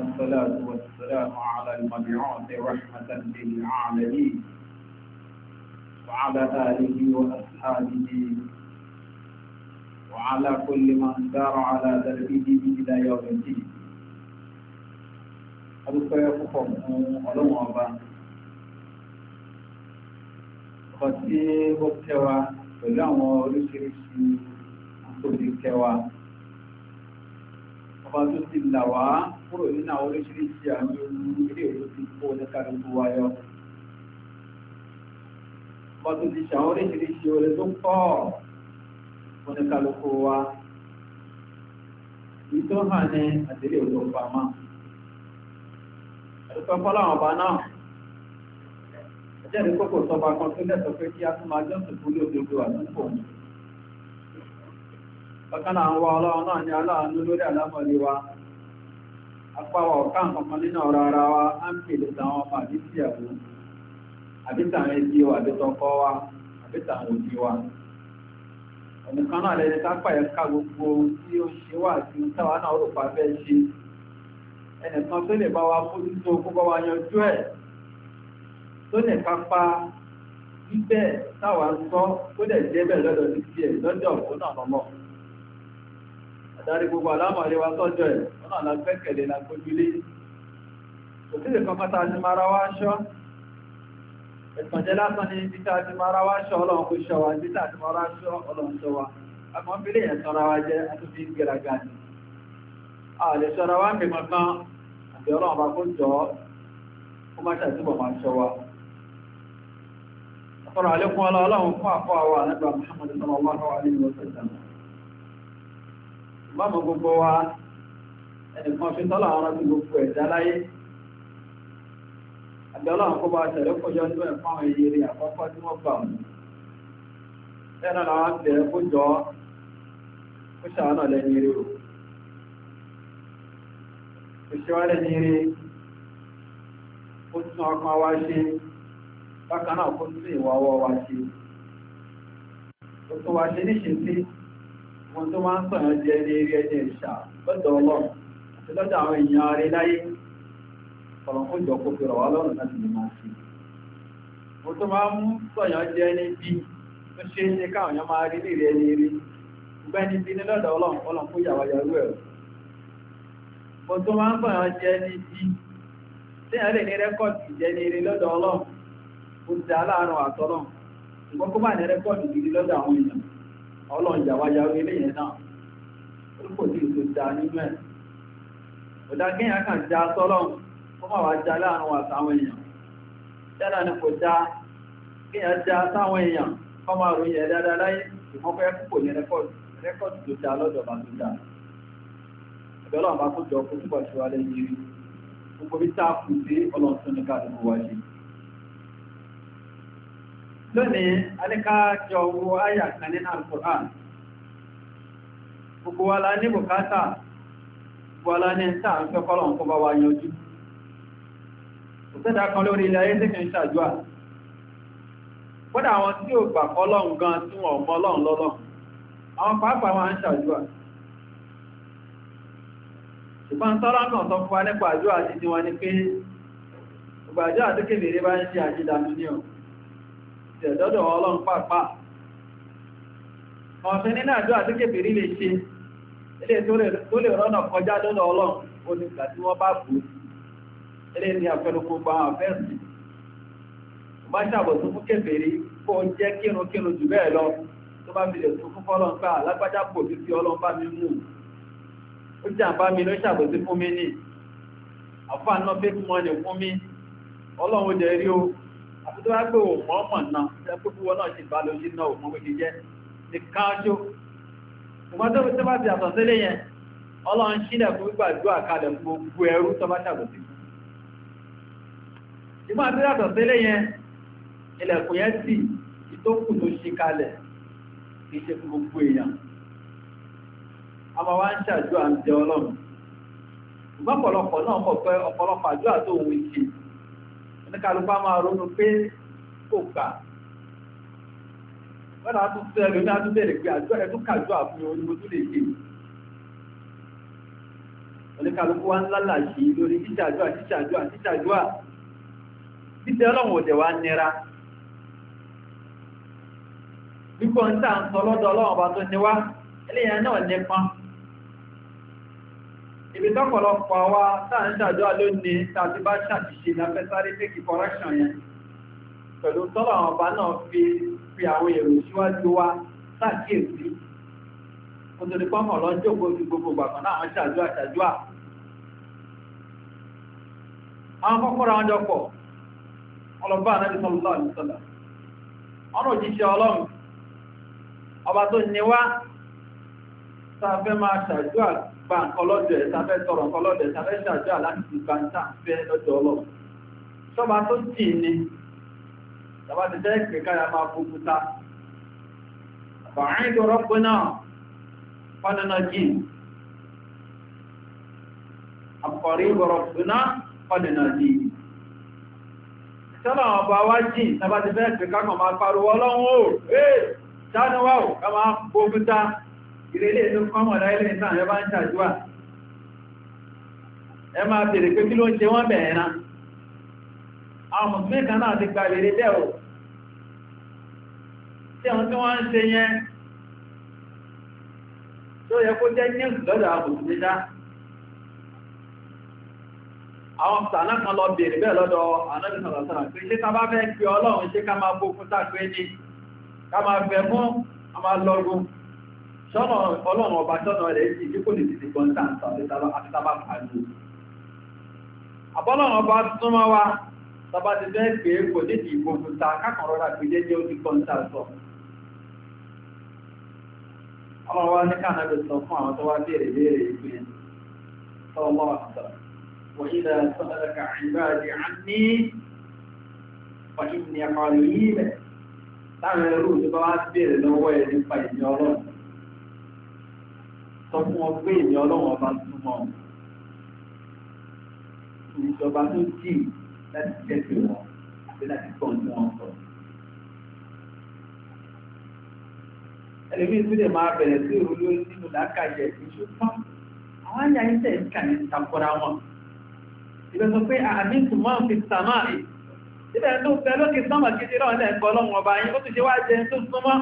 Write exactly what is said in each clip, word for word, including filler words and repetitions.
والصلاة والسلام على المبعوث رحمة للعالمين وعلى آله وأصحابه وعلى كل من سار على دربه إلى يوم الدين. adúpẹ́ púpọ̀ fún ọlọ́run ọba ọba tí ó kẹwa pẹ̀lú àwọn oríṣiríṣi àtòlè kẹwa ọba tó ti là wá kúrò nínú àwọn oríṣiríṣi àwọn ewu ilé ìlú ti kó oníkàlùkù wáyọ ọba tó ti ṣàwọn oríṣiríṣi oore tó pọ̀ oníkàlùkù wa èyí tó hàn ní àtẹlẹ òjò pamọ́ ẹ̀rùpẹ́ fọ́láwọn ọba náà ẹjẹ́ ìrìkókò sọba kan tó lẹ́tọ̀ pé kí a tún máa jọ́ sùn fúlé òdodo àdúgbò bákan náà wá ọlọ́run náà ní aláàánú lórí àlámọ̀lé wa apáwọ̀ ọ̀ká nǹkan nínú ọ̀rọ̀ ara wa á ń pèlè tàwọn ọmọ àbísí àbú àbítàwọn ẹbí wa àbítọkọ wa àbítàwọn òbí wa ọ̀nìkan náà lẹ́ni tápà ẹ̀ka gbogbo tí ó ṣe wà tí ó táwa náà rò pa fẹ́ ṣe ẹnìkan tó lè bá wa fojú tó kó bá wa yanjú ẹ̀ tó lè kápá bíbẹ̀ táwa ń sọ tó lè jẹ́ bẹ̀ lọ́dọ̀ ní tiẹ̀ lọ́dọ̀ tó náà lọ́mọ́ àdárí gbogbo alámọ̀lé wa tọ́jọ́ ẹ̀ ọ̀nà lágbẹ́kẹ̀lé lágbójúlé kò sí lè kankan tá a ti mara wá ṣọ́ ẹ̀tànjẹ́ lásán ní ibi tá a ti mara wá ṣọ́ ọlọ́run kò ṣọ́ wa ibi tá a ti mara ṣọ́ ọlọ́run ṣọ́ wa àmọ́ bí lè yẹn tọ́ra wa jẹ́ àtúntí gbéraga ni a lè ṣọ́ra wa ń bè kankan àti ọlọ́run bá kó jọ ó má ṣàtúbọ̀ máa ṣọ́ wa ọ̀pọ̀rọ̀ àlékún ọlọ́run fún àpọ̀ àwọ̀ ànábì Muhammad sallallahu alaihi wa sallam ìbámu gbogbo wa ẹnìkan fi tọ́lá àwọn ọ̀rọ̀ gbogbo ẹ̀dá láyé àti ọlọ́run kó bá ṣẹlẹ̀ kójọ nínú ẹ̀fọ́ àwọn èyí rí àkọ́kọ́ tí wọ́n gbà wọn lẹ́nà làwọn bẹ̀rẹ̀ kó jọ ó ṣàánà lẹ́yìn rí o ìṣẹ́wálẹ̀ ní rí ó tún ọkàn wá ṣe bákan náà kó tún ìwà ọwọ́ wá ṣe ó tún wá ṣe níṣe sí wọn tó máa ń sọ̀rọ̀ jẹ́ ní eré ẹjẹ́ ìṣà lọ́dọ̀ ọlọ́run àti lọ́dọ̀ àwọn èèyàn rí láyé ọ̀rọ̀kún jọ kó fi rọ̀ wá lọ́rùn láti lè máa ṣe ó tó máa ń sọ̀rọ̀ jẹ́ ní bí tó ṣe é ṣe káwọn èèyàn máa rí ní ìrẹ́ ní rí gbẹ́ni bí ní lọ́dọ̀ ọlọ́run ọlọ́run kó yàwá yàrú ẹ̀ mo tó máa ń sọ̀rọ̀ jẹ́ ní bí tí a lè ní rẹ́kọ̀dì jẹ́ ní eré lọ́dọ̀ ọlọ́run ó ti aláàrùn àtọ́lọ́run ṣùgbọ́n kó má ní rẹ́kọ̀dì gidi lọ́dọ̀ àwọn èèyàn ọlọ́run ìjàwáyàwó eléyẹn náà ó kò tí ìtò já nínú ẹ̀ ọ̀dá kíyàn kàn já sọ́lọ́run ó má wá já láàrin àtàwọn èèyàn jẹ́lá ní kò já kíyàn já sáwọn èèyàn kọ́ máa ròyìn ẹ̀ dáadáa láyé ìwọ́n fẹ́ púpọ̀ ní rẹ́kọ̀dì tó já lọ́dọ̀ bá tó já ìbẹ́lọ́run bá tó jọ kó túbọ̀ ṣe wá lẹ́yìn rí gbogbo bí tá kù sí ọlọ́run tó ní káàdùkú wá ṣe lónìí alékájọ owó ayà kan nínú Al-Qur'an gbogbo wa la ní bùkátà gbogbo wa la ní ń tàà ń fẹ́ kọ́lọ̀ ń kọ́ bá wa yanjú òṣèdá kan lórí ilẹ̀ ayé tí kìí ṣàjúà kódà àwọn tí ò gbà kọ́lọ̀ gan tí wọ́n mọ́ Ọlọ́run lọ́lọ́ àwọn pàápàá wọn ń ṣàjúà ṣùgbọ́n tọ́lá náà sọ fún wa nípa àjúà àti tiwọn ni pé gbogbo àjúà tí kèbèrè bá ń ṣe àjídàmú ní ọ̀ ìtẹ̀dọ́dọ̀ ọlọ́run pàápàá ọ̀fẹ́ nínú àjọ àti kèfèrí lè ṣe ilé tó lè rọ́nà kọjá lọ́dọ̀ ọlọ́run ó ní ìgbà tí wọ́n bá bú ilé ní àfẹ́lúkú gba àfẹ́sì bá ṣàbọ̀tún fún kèfèrí kó jẹ́ kírùnkírùn jù bẹ́ẹ̀ lọ tó bá fi lè tún fún fọ́lọ́n pé alágbájá pò sí sí ọlọ́run bá mi mú ó jàǹbá mi ló ṣàbọ̀tún fún mi ní àfáà náà fake money fún mi ọlọ́run ó jẹ́ rí o àti tó wá pé òun mọ́mọ̀ náà jẹ́ pé fúwọ́ náà ṣe bá lójú náà òun mọ́ jẹ́ ní káájó ṣùgbọ́n tó tó bá ti àtọ̀ sílé yẹn ọlọ́run sílẹ̀ fún gbàdúrà kalẹ̀ fún gbogbo ẹrú tó bá ṣàbòsí ṣùgbọ́n àti àtọ̀ sílé yẹn ilẹ̀kùn yẹn sì ìtókù tó ṣí kalẹ̀ kì í ṣe fún gbogbo èèyàn a máa wá ń ṣàjọ à ń jẹ ọlọ́run ṣùgbọ́n ọ̀pọ̀lọpọ̀ náà mọ̀ pé ọ̀pọ̀lọpọ̀ àdúrà tó òun ṣe oníkàlùkù máa ronú pé kò gbà wọ́n náà tún tẹ́lẹ̀ ní àtún bẹ̀rẹ̀ pé àjọ ẹ̀tún kàjọ àfihàn onímọ̀ tó lè ṣe oníkàlùkù wá ń lálàṣí lórí títàjúà títàjúà títàjúà títẹ́ ọlọ́run òdẹ̀ wá nira bíkọ́ ń tàà ń sọ lọ́dọ̀ ọlọ́run ọba tó níwá eléyàn náà nípa ibi tọ́pọ̀lọpọ̀ wa tàà ń ṣàjúà lónìí tàbí bá ṣàṣìṣe láfẹ́sáré tẹ́kì correction yẹn pẹ̀lú tọ́lọ̀ ọba náà fi fi àwọn èrò síwájú wa sáàkíyèsí kò tó ní pọ́mọ̀ lọ́jọ́ gbogbo gbàgbọ́n náà wọ́n ṣàjúà ṣàjúà àwọn kọ́kọ́rọ̀ àwọn jọpọ̀ ọlọ́bá Ànábì sallallahu alaihi wasallam ọ̀nà òjíṣẹ́ ọlọ́run ọba tó níwá sáfẹ́ máa ṣàjúà gba nǹkan lọ́dọ̀ ẹ̀ sáfẹ́ tọrọ nǹkan lọ́dọ̀ ẹ̀ sáfẹ́ ṣàjúà láti fi gba nǹkan fẹ́ lọ́dọ̀ ọlọ́run ṣọ́ba tó jì ní ṣọ́ba ti jẹ́ ìpè káyà máa gbogbo ta fa'id rabbuna fadana jì qarib rabbuna fadana jì Tọ́lọ̀ ọba wá jìn tàbá ti fẹ́ pẹ̀ kákan máa pariwo ọlọ́run ó, ee, ṣánúwà ò, ká máa gbógúta, ìrẹ́lẹ̀ tó kọ́mọ̀ láìlẹ̀ ìtàn ẹ bá ń ṣàjúwà. Ẹ máa bèèrè pé kí ló ń ṣe wọ́n bẹ̀ẹ̀ náà. Àwọn mùsùlùmí kan náà ti gba ìrẹ́ bẹ́ẹ̀ ò. Tí àwọn tí wọ́n ń ṣe yẹn, tó yẹ kó jẹ́ ní lọ́dọ̀ àwọn mùsùlùmí dá. Àwọn sàánà kan lọ bèèrè bẹ́ẹ̀ lọ́dọ̀ Ànábì sallallahu alaihi wasallam pé ṣé ká bá fẹ́ pé Ọlọ́run ṣé ká máa gbókún tàpé ní ká máa fẹ́ fún a máa lọ́gún ṣọ́nà Ọlọ́run ọba ṣọ́nà rẹ̀ sí tí kò lè ti gbọ́n tàǹtà àti tàbá pàálù. Àbọ́lọ́run ọba súnmọ́ wa tàbá ti fẹ́ pé kò ní ti gbókún ta kákan rọra pé jẹ́jẹ́ ó ti gbọ́n tàǹtà. Ọlọ́run wa ní káànábì sọ fún àwọn tó wá bèèrè bèèrè ìpín sallallahu alaihi wasallam. وإذا سألك عبادي عني فإني قريب táwọn ẹrù tó bá wá bèèrè lọ́wọ́ ẹ̀ nípa ìní ọlọ́run sọ fún wọn pé ìní ọlọ́run ọba túnmọ̀ ìjọba tó jì láti kẹ́kẹ́ wọn àti láti kọ́ ní wọn sọ. ẹlẹ́mí tó lè máa bẹ̀rẹ̀ sí ìrúlé nínú làákàyè ìṣúpọ̀ àwọn àyà ń tẹ̀ ń kà ní ìtakọ́ra wọn. Ìbẹ̀sọ̀ pé àmì ìtùmọ̀ fi sàmáì. Ibẹ̀ tó fẹ́ lókè sánmà kìí rọ̀ ní ẹ̀kọ́ ọlọ́run ọba yìí, ó ti ṣe wá jẹ tó súnmọ́.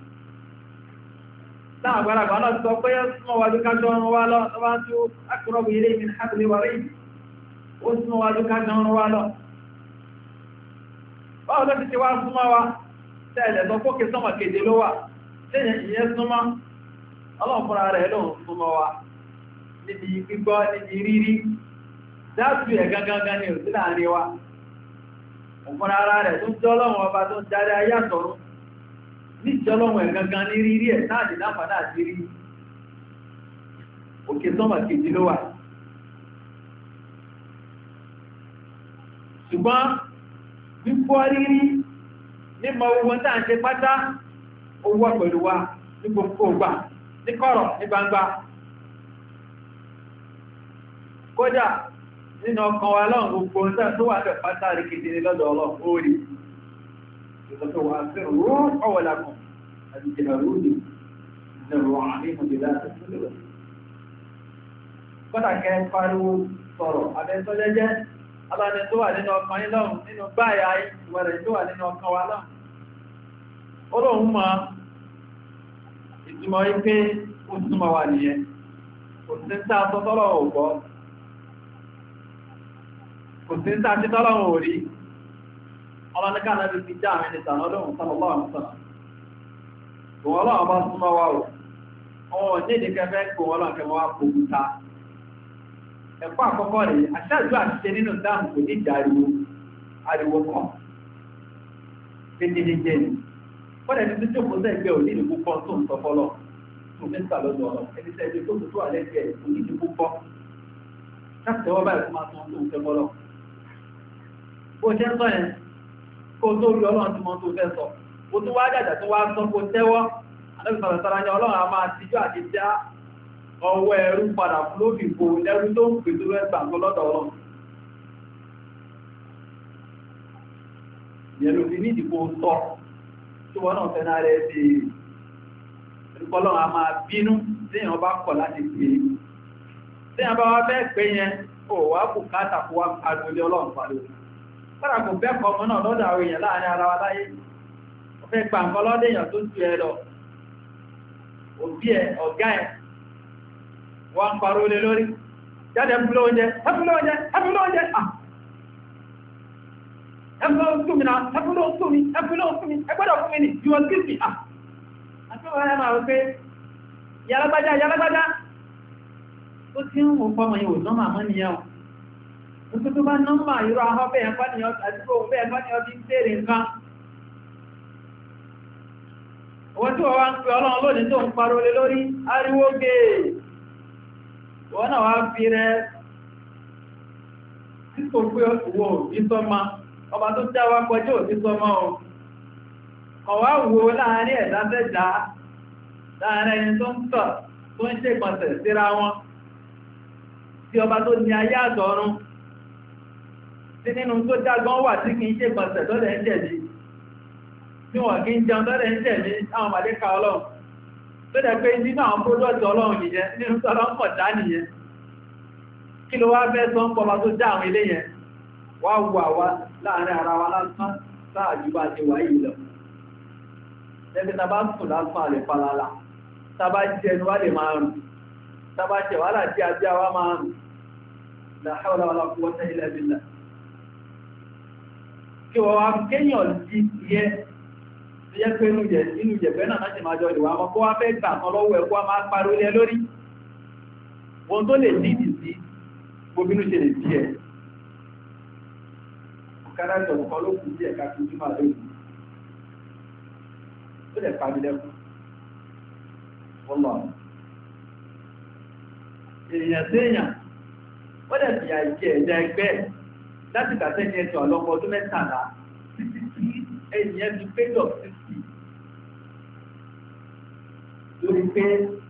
Láwọn àgbàlagbà náà sọ pé súnmọ́ wájú kájọ ọrún wá lọ, tó bá ń tó akọrọ̀bù ilé ìmìn hábìlì wà rí. Ó súnmọ́ wájú kájọ ọrún wá lọ. Báwo ló ti ṣe wá súnmọ́ wa? Tẹ́lẹ̀ sọ pókè sánmà kéde ló wà. Tẹ́yìn ìyẹn súnmọ́. Ọlọ́run fúnra rẹ̀ lóhun súnmọ́ wa. Níbi gbígbọ́, níbi rírí. Dáàtù ẹ̀ gangan ni ò sí láàrin wa. Òfúnra ara rẹ̀ tó jọ́lọ́wọ́ ọba tó jáde ayátọ̀rún. Ní jọ́lọ́wọ́ ẹ̀ gangan ní rírí ẹ̀ táàdì láfàdá àti rí. Òkè sọ́mà kejì ló wà. Ṣùgbọ́n wípọ́ rírí mímọ̀ owó tàà ń ṣe pátá owó pẹ̀lú wa ní gbogbo ògbà, ní kọ̀rọ̀, ní gbangba. Kódà nínú ọkàn wa lọ́n gbogbo ọ̀sán tó wà fẹ́ pátá rí kìtìrí lọ́dọ̀ ọlọ́run orí ìtọ́tọ̀ wà fẹ́ rú ọwọ́lákùn àti ìjìnàrúdì ìjìnàrú àríkùnjẹ láti sílẹ̀. Kọ́tàkẹ́ pariwo sọ̀rọ̀ abẹ́sọ́jẹ́jẹ́ aláni tó wà nínú ọkàn yín lọ́run nínú báyà ìwẹ̀rẹ̀ tó wà nínú ọkàn wa lọ́run. Ó lóun mọ ìtumọ̀ ipé ó túnmọ̀ wà nìyẹn. Kò sí ń sáà tọ́tọ́rọ̀ ògbọ́. Kò sí ń tàà tí tọ́lọ́run ò rí, ọlọ́nìká náà fi já àmì ìtàn ọlọ́run sallallahu alaihi wasallam. Òun ọlọ́run bá súnmọ́ wá o, ọwọ́ ní ìdíkẹfẹ́ kò wọ́n lọ́n kẹwàá wá kò gúta. Ẹ̀kọ́ àkọ́kọ́ rẹ̀, aṣáájú àti ṣe nínú dáàmù kò ní ìdàríwó, ariwo kan. Pédédé jẹ́ ni. Fọ́dẹ̀ ní tó jókòó sẹ́gbẹ́ ò ní ìlú púpọ̀ tó ń sọ fọ́lọ̀, tó ní ìsà lọ́dọ̀ ọ̀rọ̀, ẹni sẹ́gbẹ́ tó tó àlẹ́gbẹ̀ẹ́ ò ní ìlú púpọ̀. Ṣáàtẹ̀wọ́ báyìí fún máa tó ń fẹ́ fọ́lọ̀. Bó ṣe ń sọ yẹn, kó tó rí ọlọ́run tí mọ́ tó fẹ́ sọ. Ó tó wá jàjà tó wá sọ kó tẹ́wọ́, àdọ́bìsọ̀rọ̀ sára ní ọlọ́run a máa tíjú àti já ọwọ́ ẹrú padà fún lófin kò lẹ́rú tó ń pèsè rẹ̀ gbà tó lọ́dọ̀ ọlọ́run. Ìyẹn ló fi ní ìdìbò sọ tí wọ́n náà fẹ́ náà rẹ̀ sí ìrúkọlọ́run a máa bínú tí èèyàn bá kọ̀ láti pè é. Tí tí a bá wá fẹ́ pé yẹn ó wá bùkátà kó wá àgbòlé ọlọ́run pàdé kọ́nà kò bẹ́ẹ̀kọ́ ọmọ náà lọ́dọ̀ àwọn èèyàn láàrin ara wa láyé ó fẹ́ gbà nǹkan lọ́dọ̀ èèyàn tó ju ẹ lọ òbí ẹ ọ̀gá ẹ wọ́n ń parọ́ lé lórí jáde ẹfúnlé oúnjẹ ẹfúnlé oúnjẹ ẹfúnlé oúnjẹ ah ẹfúnlé oúnjẹ mi náà ẹfúnlé oúnjẹ mi ẹfúnlé oúnjẹ mi ẹgbẹ́dọ̀ fún mi ní you want kiss me ah àti wọ́n rẹ̀ máa wípé yàlágbájá yàlágbájá ó tí ń mú fọ́mọ̀ yìí ò nọ́mà mọ́ nìyàn ó tó tó bá nọ́mà irú ahọ́ bẹ́ẹ̀ ẹ̀kọ́ ni àdúgbò bẹ́ẹ̀ ẹ̀kọ́ ni ọ ti ń tèrè nǹkan owó tí wọ́n wá ń pè ọlọ́run lónìí tó ń parọ́ lé lórí ariwo gèè wọ́n náà wá fi rẹ̀ tí kò pé owó ìsọmọ ọba tó jáwá kọjọ́ ìsọmọ ọ̀wá wo láàrin ẹ̀dá fẹ́jà láàrin ẹni tó ń tọ̀ tó ń ṣèpọ̀sẹ̀ síra wọn tí ọba tó ní ayé àtọ̀run tí nínú tó jágán wà tí kìí ṣèpọ̀sẹ̀ tó lẹ́ ń jẹ̀bi tí wọ́n kí ń jẹun tó lẹ́ ń jẹ̀bi àwọn màlẹ́kà ọlọ́run tó dẹ̀ pé nínú àwọn pródọ́tì ọlọ́run nìyẹn nínú tọ́lọ́ ń pọ̀ dá nìyẹn kí ló wá fẹ́ sọ ń pọ̀lá tó já àwọn ilé yẹn wá wù àwa láàrin ara wa lásán sáàjú bá ti wà yìí lọ lẹ́gbẹ́ tàbá sùn lásán àlè falala tàbá jẹnu wá lè máa rùn tàbá jẹ wà láti àbí àwá máa rùn la hawla wala quwwata illa billah kí wọ́n wá kéyàn sí yẹ tó yẹ pé inú jẹ̀fẹ́ náà láti máa jọ ìwà ọmọ kó wá fẹ́ gbà kan lọ́wọ́ ẹ̀kọ́ a máa parí olé lórí wọn tó lè nídì sí gbogbo ṣe lè bí ẹ̀ kára ìjọ̀kọ́ ló kù sí ẹ̀ka tuntun máa lórí ó lè pàmì lẹ́kùn ọlọ́ èèyàn sí èèyàn ó lè fi àìjẹ́ ẹ̀jẹ̀ ẹgbẹ́ láti gbàtẹ́ ní ẹ̀tọ́ ọlọ́pọ̀ ọdún mẹ́tàlá títí tí èèyàn fi péjọ sí lórí pé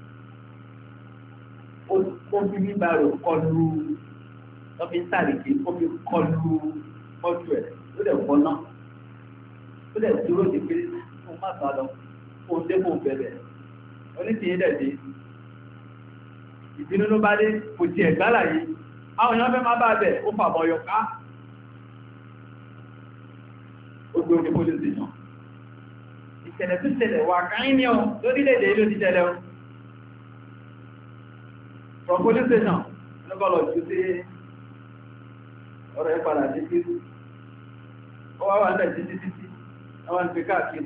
ó fi nígbà rò kọlu lọ́bí ń sàrìkì ó fi kọlu mọ́jú ẹ̀ ló dẹ̀ wọ́n náà ó dẹ̀ dúró ní pé fún má sá lọ fún dé fún bẹ̀rẹ̀ onítìyín dẹ̀ dé ìbínú ló bá dé kò tiẹ̀ gbálà yìí àwọn èèyàn fẹ́ má bá bẹ̀ ó fàbọ̀ yọ ká ó gbé oní police station ìṣẹ̀lẹ̀ tó ṣẹlẹ̀ wà káyín ní ọ lórílẹ̀-èdè ló ti ṣẹlẹ̀ ọ from police station lọ́gọ́lọ̀ jù sí ọ̀rọ̀ ẹ̀ padà sí sí ó wá wà ń tẹ̀ títí títí àwọn ìpè káàkiri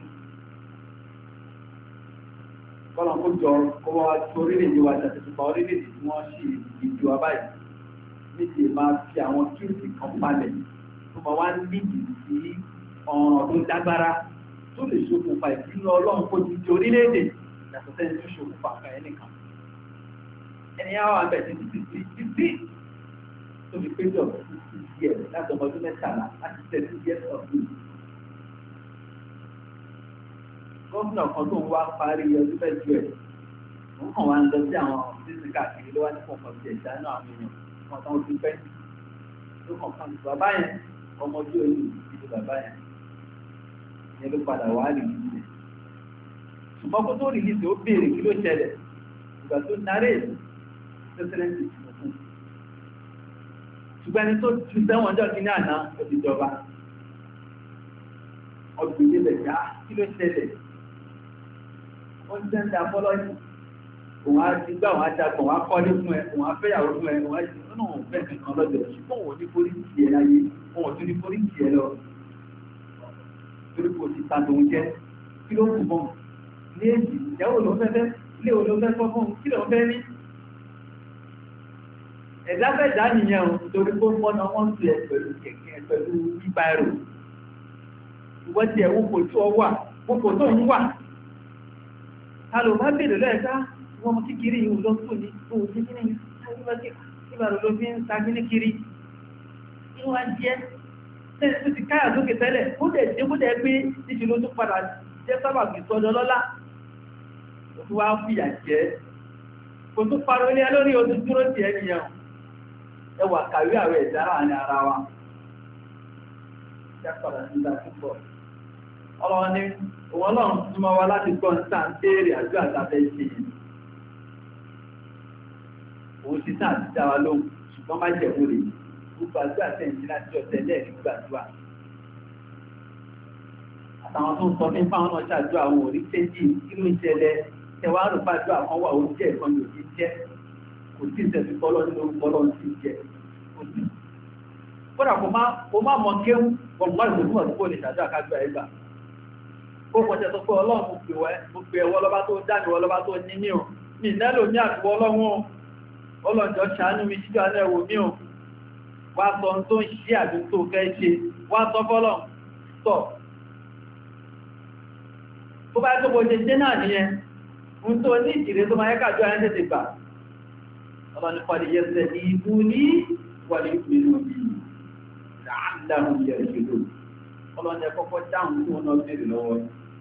kọ́lọ̀n kó jọ kó wá tó orílẹ̀-èdè wa jàtẹ̀ tó pa orílẹ̀-èdè tí wọ́n ṣe ìjọ abáyé níbi máa fi àwọn kíòsì kan palẹ̀ tó máa wá níbi sí ọ̀ràn tó dágbára tó lè ṣokùnfà ìpínlẹ̀ ọlọ́run kó ti di orílẹ̀-èdè yàtọ̀ sẹ́ni tó ṣokùnfà kan ẹnìkan ẹni yá wà bẹ̀ títí títí títí tó fi péjọ títí díẹ̀ láti ọmọ ọdún mẹ́tàlá láti tẹ̀sí díẹ̀ ọ̀dún. Gómìnà kan tó ń wá parí ọdún mẹ́jọ ẹ̀ wọ́n kàn wá ń lọ sí àwọn sísìn káàkiri ló wá ní kọ̀ọ̀kan ti ẹ̀dá náà àwọn èèyàn kan tán ti pẹ́ ló kàn kan ti bàbá yẹn ọmọ ojú orí ìdílé bàbá yẹn ìyẹn ló padà wá rí ìdílé ṣùgbọ́n kó tó rí ìdílé ó béèrè kí ló ṣẹlẹ̀ ìgbà tó narè pẹ́sẹ́lẹ́ǹtì fún ṣùgbọ́n ẹni tó ju sẹ́wọ̀n ọjọ́ kí ní àná ó ti jọba ọgbìn ilẹ̀ yá kí ló ṣẹlẹ̀ wọ́n ti ń da fọ́lọ́yìn òun á ti gbá òun á jagbọ̀n òun á kọ́lé fún ẹ òun á fẹ́yàwó fún ẹ òun á ti ọ̀nà òun fẹ́ kankan lọ́jọ́ ṣùgbọ́n òun ní forí tì ẹ láyé òun tún ní forí tì ẹ lọ torí kò ti ta tòun jẹ kí ló kù mọ́ ní èjì ìyàwó ló fẹ́ fẹ́ ilé wo ló fẹ́ fọ́ fún kí ló fẹ́ ní. ẹ̀dá fẹ́ dá nìyẹn o torí kó mọ́nà wọ́n ti ẹ pẹ̀lú kẹ̀kẹ́ pẹ̀lú bíbá ẹrù ìwọ́n ti ẹ̀ wọ́pọ̀ tó wà wọ́pọ̀ tó ń wà tàlò bá bèèrè lẹ́ẹ̀ká wọ́n mú kíkiri ìhùn lọ sún ní ohun tí kíní ìbàrò ló fi ń ta kíní kiri inú wa jẹ́ tẹ́lẹ̀ tó ti káyà lókè tẹ́lẹ̀ ó dẹ̀ jẹ́ kó dẹ̀ pé níṣe ló tún padà jẹ́ sábà fi sọ́dọ̀ lọ́lá ó tún wá fìyà jẹ́ kò tún parọ́ ilé lórí oṣù dúró tì ẹ́ nìyẹn ẹwà kàwé àwẹ̀ ìdára ní ara wa jápadà nígbà púpọ̀. Ọlọ́run ni òun ọlọ́run túnmọ́ wa láti gbọ́ ń tàn téèrè àjọ àtàfẹ́ ṣe. òun ti tán àti dá wa lóhùn ṣùgbọ́n má jẹ̀mú rè gbogbo àdúrà tẹ̀yìn láti ọ̀tẹ̀ lẹ́ẹ̀rí gbàdúrà àtàwọn tó ń sọ fún fáwọn náà ṣàdúrà àwọn òrí tẹ́jì kí ló ń ṣẹlẹ̀ ẹwà rò fàdúrà kan wà oúnjẹ ìkan yóò ti jẹ́ kò sí ìṣẹ̀sì tọ́lọ́ nínú orúkọ ti jẹ́ kódà kò má mọ kéwú gbọ̀ngbọ́n ìgbòmọ̀ tó kò lè ṣàdúrà kájúà ẹgbà ó kọjá tó pé ọlọ́run mo pè ẹwọ́ lọ́bá tó dáni wọ́ lọ́bá tó ní mí o mi nẹ́lò ní àtúwọ́ ọlọ́run ọlọ́jọ́ ṣàánú mi jíjọ alẹ́ wo mí o wá sọ tó ń ṣe àdún tó fẹ́ ṣe wá sọ fọ́lọ́ tọ̀ tó bá tó bó ṣe ṣe náà nìyẹn ń tó ní ìdìrẹ tó máa yẹ́kàjú ayẹ́ tètè gbà ọlọ́ni pàdé yẹsẹ̀ ní ibú ní wàlẹ̀ ìpínlẹ̀ òbí láàdáhùn yẹ ìṣèlú ọlọ́ni ẹ̀kọ́kọ́ dáhùn tí wọ́n náà bèèrè lọ́wọ́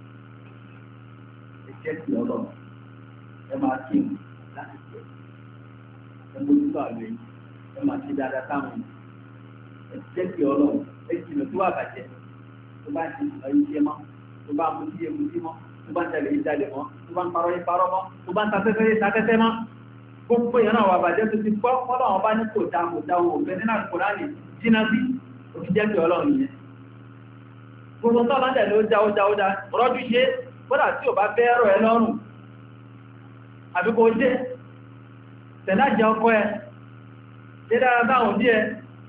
ẹ̀jẹ̀ sí ọlọ́ ẹ máa kí n láti pẹ̀ ẹ mójútó àlẹ́ ẹ máa ṣe dáadáa táwọn ẹ̀jẹ̀ sí ọlọ́ ẹ jìnà tó wà bàjẹ́ tó bá ti ẹ̀yìn ṣe mọ́ tó bá mú sí ẹmu sí mọ́ tó bá ń jalè yìí jalè mọ́ tó bá ń parọ́ yìí parọ́ mọ́ tó bá ń ta tẹ́tẹ́ yìí ta tẹ́tẹ́ mọ́ gbogbo yẹn náà wà bàjẹ́ tó ti gbọ́ kọ́lọ́ wọn bá ní kò dá kò dá wọn òfin nínú Àlùkùránì jìnnà sí òfin jẹ́ pé ọlọ́run yẹn gbogbo tó bá ń tẹ̀lé ó já ó já ó já rọ́jú ṣe kódà tí ò bá fẹ́ rọ ẹ lọ́rùn àbí kò ṣe tẹ̀lá jẹ ọkọ ẹ ṣe dára báwọn bí ẹ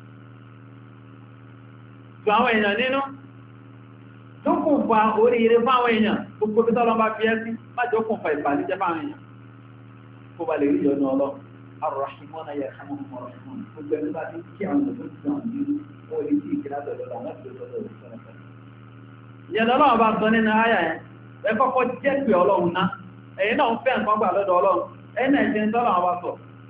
tó àwọn èèyàn nínú tó kùn fa oríire fáwọn èèyàn gbogbo bí tọ́lọ́ bá fi ẹ́ sí má jọ kùn fa ìbànújẹ́ fáwọn èèyàn kó ba lè rí ìyọnu ọlọ́ arọ̀ṣìmọ́nà yẹ káwọn ọmọ ọ̀rọ̀ gbogbo ẹni bá ti kí àwọn ọ̀dọ́ ti sàn ní orí tí ìkìlá tọ̀dọ̀ àwọn ọ̀dọ́ tọ̀dọ̀ ìfẹ́rẹ́fẹ́. ìyẹn lọ́wọ́ bá sọ nínú àyà ẹ̀ ẹ kọ́kọ́ jẹ́ pé ọlọ́run ná ẹ̀yin náà ń fẹ́ nǹkan gbà lọ́dọ̀ ọlọ́run ẹ̀yin náà ṣe ń tọ́lọ̀ àwọn sọ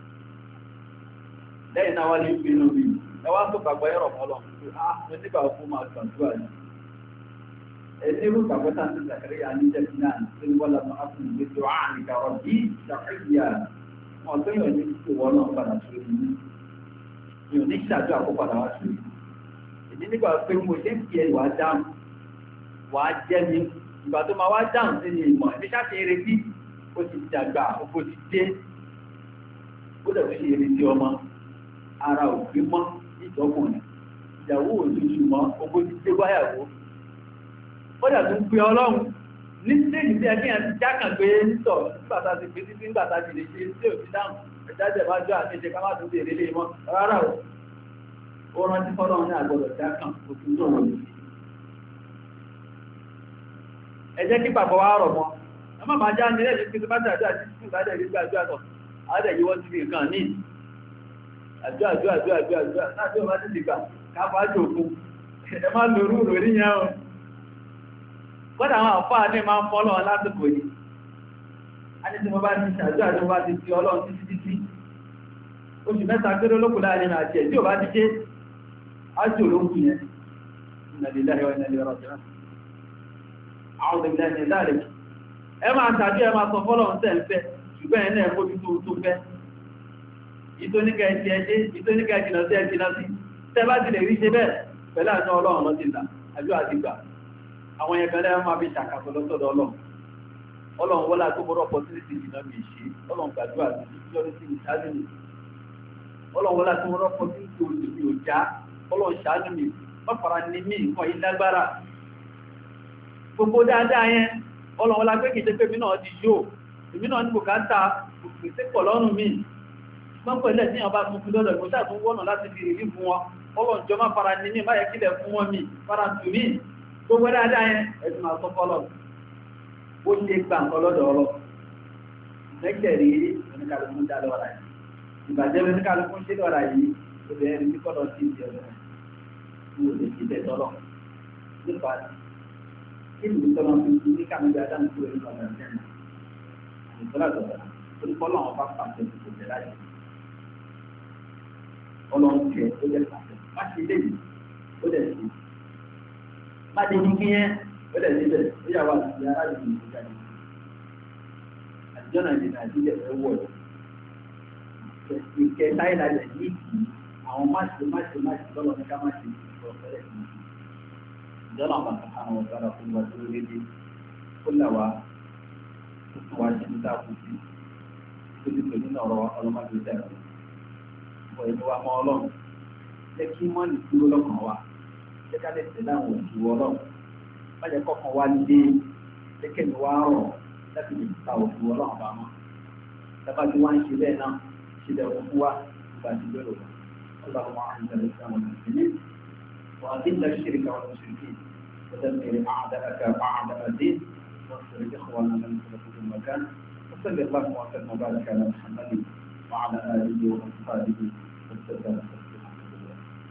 lẹ́yìn náà wá lè fi inú bí ẹ wá tó gbàgbọ́ ẹ̀rọ mọ́lọ́ mo nígbà fún máa gbàdúrà yìí ẹ̀ẹ́dẹ́rù gbàgbọ́ta ti sàkẹ́rẹ́ yà ní jẹ́sí náà tí wọ́n lọ́nà ápùn ní tó àárín kàrọ̀ bí ṣàkíyà wọn tó yàn ní kí wọ́n náà padà sórí ní yóò ní ṣàjọ àkópadà wá sórí èdè nígbà pé mo ṣe ń fi ẹwà dáhùn wà á jẹ́ mi ìgbà tó máa wá dáhùn sí ni ìmọ̀ ẹ̀mí ṣáṣe retí ó ti dàgbà ó ti dé ó dẹ̀ fi retí ọmọ ara òfin mọ́ ìjọkùnrin ìyàwó òṣìṣù mọ́ ogó ti dé wáyàwó ó dà tún pé ọlọ́run ní stéèjì tí ẹgbẹ́ yẹn ti jákàn pé nítọ̀ nígbàtà ti pé títí nígbàtà ti lè ṣe tí ò ti dáhùn ẹ̀jájẹ̀ bá jọ àti ìṣe ká má tún bèèrè lè mọ́ rárá o ó rántí fọ́lọ́run ní àgbọ̀dọ̀ jákàn òfin tó wọ̀nyí ẹ jẹ́ kí bàbá wa rọ̀ mọ́ ẹ má máa já ní ẹ̀jẹ̀ pé tó bá jàdó àti títí ìbádẹ́ ìlú àjọ àtọ̀ àádẹ́ yíwọ́ sí fi nǹkan ní àjọ àjọ àjọ àjọ àjọ náà tí ó bá ti dìgbà káfà jòkó ẹ má lòrú lórí yẹn o kọ́dà àwọn àfáà ní máa ń fọ́ lọ́wọ́ lásìkò yìí a ní tí mo bá ti ṣàjọ àjọ bá ti fi ọlọ́run títí títí oṣù mẹ́ta kéré lókùn láàrin àti ẹ̀ tí ò bá ti ṣe ájò lókùn yẹn ìnàlélàhí wa inna ilayhi raji'un àwọn ìgbìlẹ̀ ní ìdáàlẹ̀ ẹ máa tàbí ẹ máa sọ fọ́lọ́run tẹ́ ń fẹ́ ṣùgbọ́n ẹ̀ náà mójú tó tó fẹ́ ìtóníkẹ́ ẹ̀ṣẹ́ ẹ̀ṣẹ́ ìtóníkẹ́ ẹ̀jìnà sí ẹ̀jìnà sí tẹ́ bá ti lè rí ṣe bẹ́ẹ̀ pẹ̀lú àjọ ọlọ́run lọ́tìlá àjọ àdìgbà àwọn ẹ̀kan lẹ́yìn máa fi ṣàkàtọ̀ lọ́sọ̀dọ̀ ọlọ́run ọlọ́run wọ́lá tó mọ́rọ̀ opportunity jìnà mi ṣe ọlọ́run gbàdúrà sí ìjọ́rí sí ìṣáájú mi ọlọ́run wọ́lá tó mọ́rọ̀ opportunity òjò mi ò já ọlọ́run ṣáájú mi mọ́fàrà ní mí nǹkan yìí lágbára gbogbo dáadáa yẹn ọlọ́run wọ́lá pé kìí ṣe pé mi náà ti yóò èmi náà ní kò káńtà òpèsè pọ̀ lọ́rùn mi wọ́n pẹ̀lú ẹ̀ tí wọ́n bá tún fi lọ́dọ̀ ìmọ̀ṣà tún wọ́nà láti fi rí fún wọn ọlọ́run jọ má fara ní mí má yẹ kílẹ̀ fún wọn mi fara tù mí gbogbo dáadáa yẹn ẹ̀sùn máa sọ fọ́lọ̀ ó ṣe gbà nǹkan lọ́dọ̀ ọlọ́ lẹ́kẹ̀rí oníkàlùkù dá lọ́ra yìí ìbàjẹ́ oníkàlùkù ṣe lọ́ra yìí ó lè rí ní kọ́lọ̀ sí ìdí ọ̀dọ̀ ní ó lè ṣe tọ́lọ̀ nípa kí ni tọ́lọ̀ fi fi ní kàmíjà dáhùn sí orí ọ̀dọ̀ ẹ̀sẹ̀ ìtọ́lá tọ̀tọ̀ ó ní kọ́lọ̀ wọn bá pàṣẹ kò tẹ̀ láyé ọlọ́run tẹ̀ ó jẹ́ pàṣẹ má ṣe lé yìí ó dẹ̀ sí má dé ní kí yẹn ó dẹ̀ síbẹ̀ ó yà wá sí ara ìlú ìjáde àtijọ́ náà lè nàìjíríà ẹ̀ wọ̀ ẹ̀ ìkẹta ìlànà yìí kì í àwọn máṣe máṣe máṣe lọ́lọ́ ní ká máṣe ìṣòro fẹ́rẹ̀ sí i ìjọba àwọn àkàkà àwọn ọ̀gára fún wa tó lédè kó là wá tó tún wá sí níta kù sí tó ti pè nínú ọ̀rọ̀ ọlọ́mọdé dẹ̀rọ wọ ìlú wa mọ́ ọlọ́run jẹ́ kí mọ́nì dúró lọ́kàn wa jẹ́ ká lè tẹ̀lé àwọn òṣù ọlọ́run má jẹ́ kọ́kàn wa lé jẹ́ kẹ́mi wá rọ̀ láti lè ta òṣù ọlọ́run bá mọ́ tábà tí wọ́n ń ṣe bẹ́ẹ̀ náà ṣe bẹ́ẹ̀ wọ́n fún wa nígbà tí bẹ́ẹ̀ lọ́wọ́ اللهم أعز الإسلام والمسلمين وأذل الشرك والمشركين ودمر أعداءك أعداء الدين وانصر إخواننا من كل مكان وصلى اللهم وسلم وبارك على محمد وعلى آله وأصحابه وسلم